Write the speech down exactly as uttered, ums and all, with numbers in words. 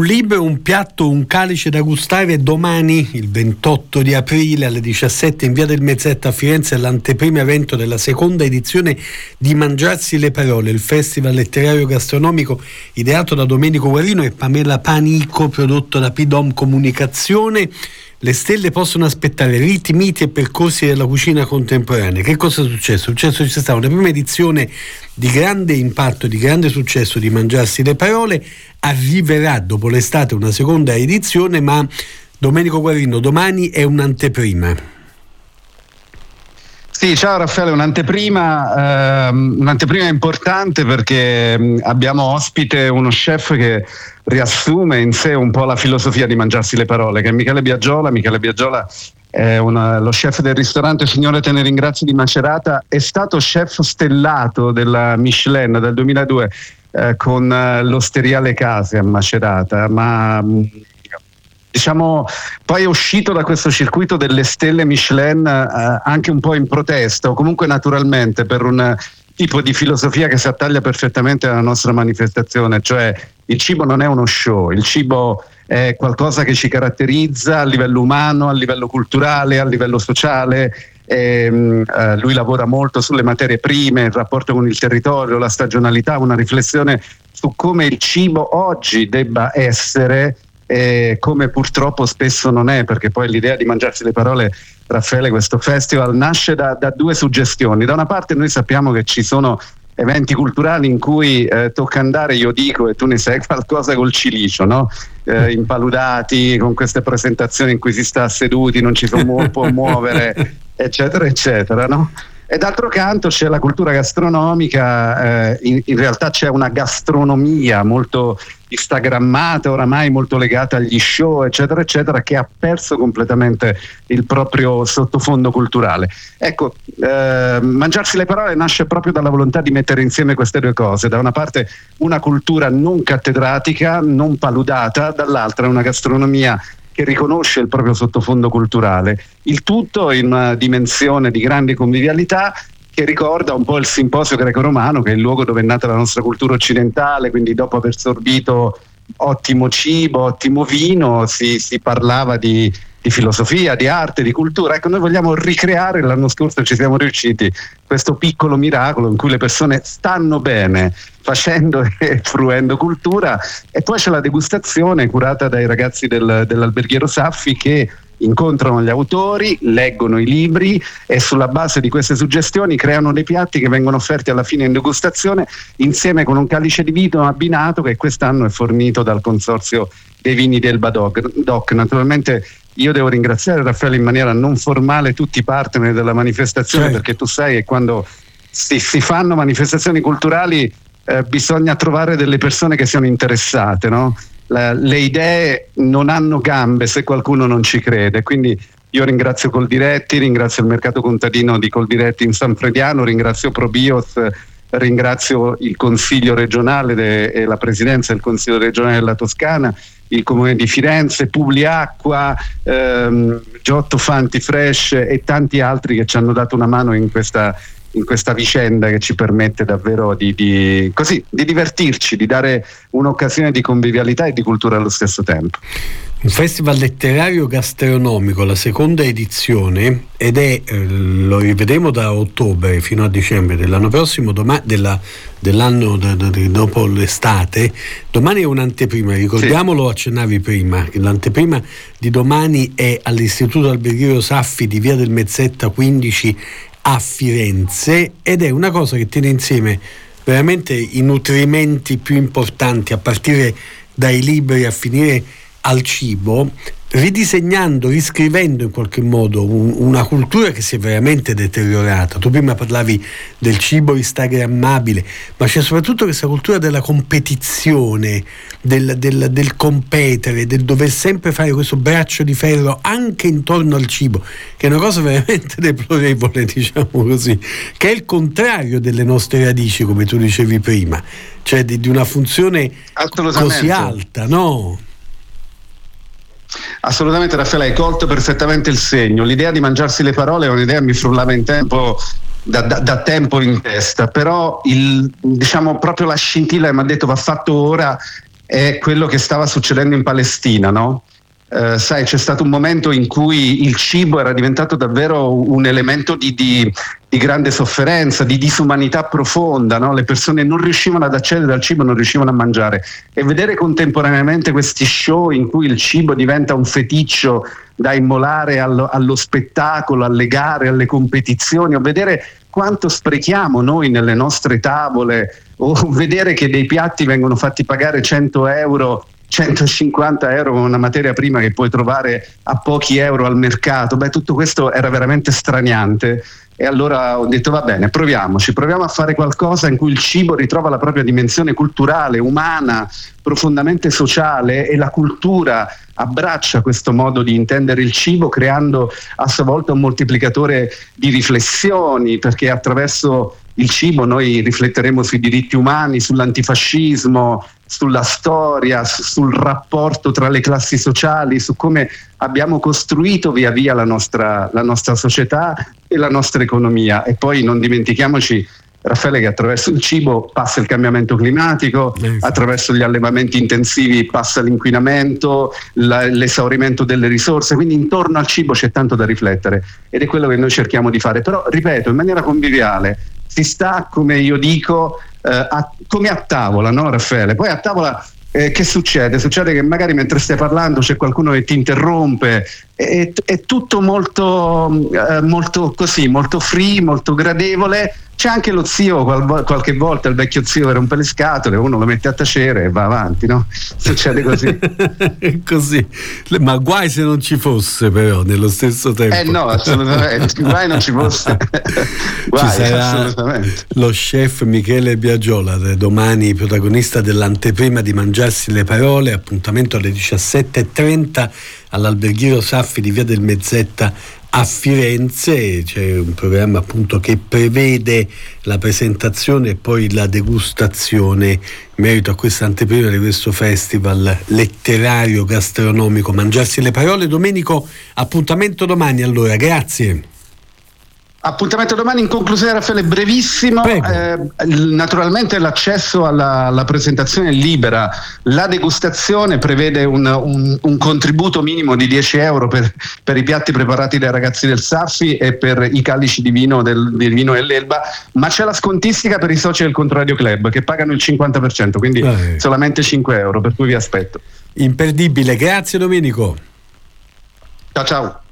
libro, un piatto, un calice da gustare. Domani, il ventotto di aprile alle diciassette, in via del Mezzetta a Firenze, è l'anteprimo evento della seconda edizione di Mangiarsi le Parole, il festival letterario gastronomico ideato da Domenico Guarino e Pamela Panico, prodotto da P D O M Comunicazione. Le stelle possono aspettare, riti, miti e percorsi della cucina contemporanea. Che cosa è successo? È successo che c'è stata una prima edizione di grande impatto, di grande successo di Mangiarsi le Parole. Arriverà dopo l'estate una seconda edizione, ma Domenico Guarino, domani è un'anteprima. Sì, ciao Raffaele, un'anteprima, ehm, un'anteprima importante perché abbiamo ospite uno chef che riassume in sé un po' la filosofia di Mangiarsi le Parole, che è Michele Biagiola. Michele Biagiola è una, lo chef del ristorante Signore Te ne ringrazio di Macerata, è stato chef stellato della Michelin del duemiladue eh, con l'Osteria Le Case a Macerata, ma diciamo poi è uscito da questo circuito delle stelle Michelin eh, anche un po' in protesta o comunque naturalmente per un tipo di filosofia che si attaglia perfettamente alla nostra manifestazione, cioè il cibo non è uno show, il cibo è qualcosa che ci caratterizza a livello umano, a livello culturale, a livello sociale. E, eh, lui lavora molto sulle materie prime, il rapporto con il territorio, la stagionalità, una riflessione su come il cibo oggi debba essere e come purtroppo spesso non è, perché poi l'idea di Mangiarsi le Parole, Raffaele, questo festival nasce da, da due suggestioni. Da una parte noi sappiamo che ci sono eventi culturali in cui eh, tocca andare, io dico, e tu ne sai qualcosa, col cilicio, no? Eh, impaludati, con queste presentazioni in cui si sta seduti, non ci si può muovere, eccetera, eccetera, no? E d'altro canto c'è la cultura gastronomica, eh, in, in realtà c'è una gastronomia molto instagrammata, oramai molto legata agli show, eccetera, eccetera, che ha perso completamente il proprio sottofondo culturale. Ecco, eh, Mangiarsi le Parole nasce proprio dalla volontà di mettere insieme queste due cose: da una parte una cultura non cattedratica, non paludata, dall'altra una gastronomia che riconosce il proprio sottofondo culturale, il tutto in una dimensione di grande convivialità che ricorda un po' il simposio greco-romano, che è il luogo dove è nata la nostra cultura occidentale. Quindi dopo aver sorbito ottimo cibo, ottimo vino, si, si parlava di, di filosofia, di arte, di cultura. Ecco, noi vogliamo ricreare, l'anno scorso ci siamo riusciti, questo piccolo miracolo in cui le persone stanno bene facendo e fruendo cultura. E poi c'è la degustazione curata dai ragazzi del, dell'Alberghiero Saffi, che incontrano gli autori, leggono i libri e sulla base di queste suggestioni creano dei piatti che vengono offerti alla fine in degustazione, insieme con un calice di vino abbinato che quest'anno è fornito dal Consorzio dei Vini del Doc. Naturalmente io devo ringraziare, Raffaele, in maniera non formale tutti i partner della manifestazione, certo, perché tu sai che quando si, si fanno manifestazioni culturali eh, bisogna trovare delle persone che siano interessate, no? La, le idee non hanno gambe se qualcuno non ci crede, quindi io ringrazio Coldiretti, ringrazio il mercato contadino di Coldiretti in San Frediano, ringrazio ProBios, ringrazio il Consiglio regionale de, e la Presidenza del Consiglio regionale della Toscana, il Comune di Firenze, Publiacqua, ehm, Giotto Fanti Fresh e tanti altri che ci hanno dato una mano in questa in questa vicenda che ci permette davvero di, di, così, di divertirci, di dare un'occasione di convivialità e di cultura allo stesso tempo. Un festival letterario gastronomico, la seconda edizione, ed è, eh, lo rivedremo da ottobre fino a dicembre dell'anno prossimo, doma- della, dell'anno da, da, dopo l'estate. Domani è un'anteprima, ricordiamolo, sì. Accennavi prima, che l'anteprima di domani è all'Istituto Alberghiero Saffi di via del Mezzetta quindici a Firenze, ed è una cosa che tiene insieme veramente i nutrimenti più importanti, a partire dai libri a finire al cibo, ridisegnando, riscrivendo in qualche modo un, una cultura che si è veramente deteriorata. Tu prima parlavi del cibo instagrammabile, ma c'è soprattutto questa cultura della competizione, del, del, del competere, del dover sempre fare questo braccio di ferro anche intorno al cibo, che è una cosa veramente deplorevole, diciamo così, che è il contrario delle nostre radici, come tu dicevi prima, cioè di, di una funzione così alta, no? Assolutamente, Raffaele, hai colto perfettamente il segno. L'idea di Mangiarsi le Parole è un'idea che mi frullava in tempo da, da, da tempo in testa, però il, diciamo proprio la scintilla che mi ha detto va fatto ora è quello che stava succedendo in Palestina, no? Eh, sai, c'è stato un momento in cui il cibo era diventato davvero un elemento di, di, di grande sofferenza, di disumanità profonda, no? Le persone non riuscivano ad accedere al cibo, non riuscivano a mangiare, e vedere contemporaneamente questi show in cui il cibo diventa un feticcio da immolare allo, allo spettacolo, alle gare, alle competizioni, o vedere quanto sprechiamo noi nelle nostre tavole, o vedere che dei piatti vengono fatti pagare cento euro, centocinquanta euro con una materia prima che puoi trovare a pochi euro al mercato. Beh, tutto questo era veramente straniante, e allora ho detto va bene, proviamoci, proviamo a fare qualcosa in cui il cibo ritrova la propria dimensione culturale, umana, profondamente sociale, e la cultura abbraccia questo modo di intendere il cibo, creando a sua volta un moltiplicatore di riflessioni, perché attraverso il cibo noi rifletteremo sui diritti umani, sull'antifascismo, sulla storia, sul rapporto tra le classi sociali, su come abbiamo costruito via via la nostra, la nostra società e la nostra economia. E poi non dimentichiamoci, Raffaele, che attraverso il cibo passa il cambiamento climatico, attraverso gli allevamenti intensivi passa l'inquinamento, la, l'esaurimento delle risorse, quindi intorno al cibo c'è tanto da riflettere, ed è quello che noi cerchiamo di fare. Però, ripeto, in maniera conviviale, si sta, come io dico, eh, a, come a tavola, no Raffaele? Poi a tavola eh, che succede? Succede che magari mentre stai parlando c'è qualcuno che ti interrompe, è, è tutto molto, eh, molto così, molto free, molto gradevole. C'è anche lo zio, qual- qualche volta il vecchio zio che rompe le scatole, uno lo mette a tacere e va avanti, no? Succede così. Così. Ma guai se non ci fosse, però, nello stesso tempo. Eh no, assolutamente, guai non ci fosse. Guai, ci sarà assolutamente. Lo chef Michele Biagiola, domani protagonista dell'anteprima di Mangiarsi le Parole, appuntamento alle diciassette e trenta all'Alberghiero Saffi di Via del Mezzetta a Firenze. C'è un programma appunto che prevede la presentazione e poi la degustazione in merito a questa anteprima di questo festival letterario gastronomico Mangiarsi le Parole. Domenico, appuntamento domani allora, grazie. Appuntamento domani. In conclusione, Raffaele, brevissimo, eh, naturalmente l'accesso alla, alla presentazione è libera, la degustazione prevede un, un, un contributo minimo di dieci euro per, per i piatti preparati dai ragazzi del Saffi e per i calici di vino del, di vino dell'Elba, ma c'è la scontistica per i soci del Controradio Club che pagano il cinquanta per cento, quindi eh. solamente cinque euro, per cui vi aspetto. Imperdibile, grazie Domenico. Ciao ciao.